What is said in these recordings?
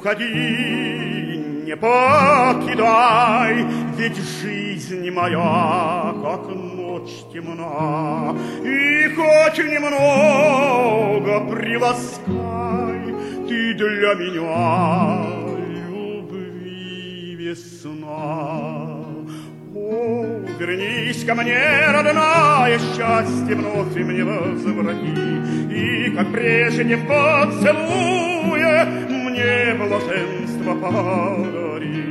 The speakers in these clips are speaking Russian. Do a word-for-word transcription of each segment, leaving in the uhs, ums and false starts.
уходи, не покидай, ведь жизнь моя, как ночь темна, и хоть немного приласкай ты для меня любви весна. О, вернись ко мне, родная, счастье вновь мне возврати, и, как прежде в поцелуе, мне блаженство подари.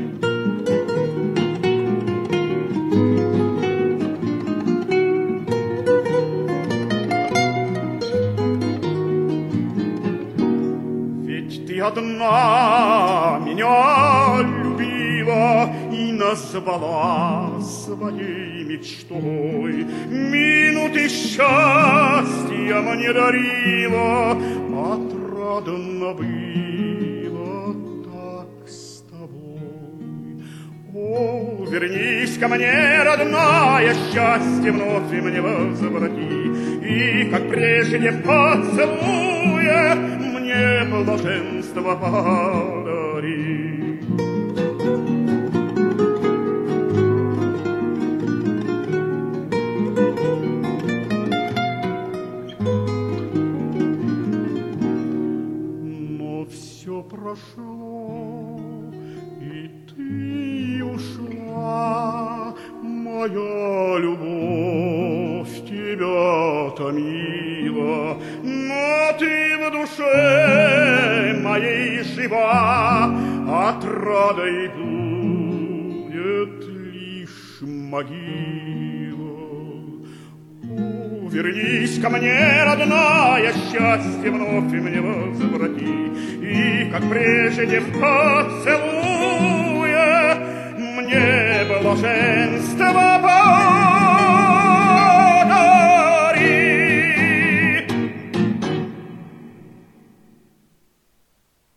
Ведь ты одна меня любила и назвала своей мечтой, минуты счастья мне дарила, отрадно было так с тобой. О, вернись ко мне, родная, счастье вновь мне возврати, и, как прежде в поцелуе, мне блаженство подари. Прошло, и ты ушла, моя любовь тебя томила, но ты в душе моей жива, отрадой будет лишь могила. О, вернись ко мне, родная, счастье вновь мне возврати, и, как прежде в поцелуе, мне блаженство подари.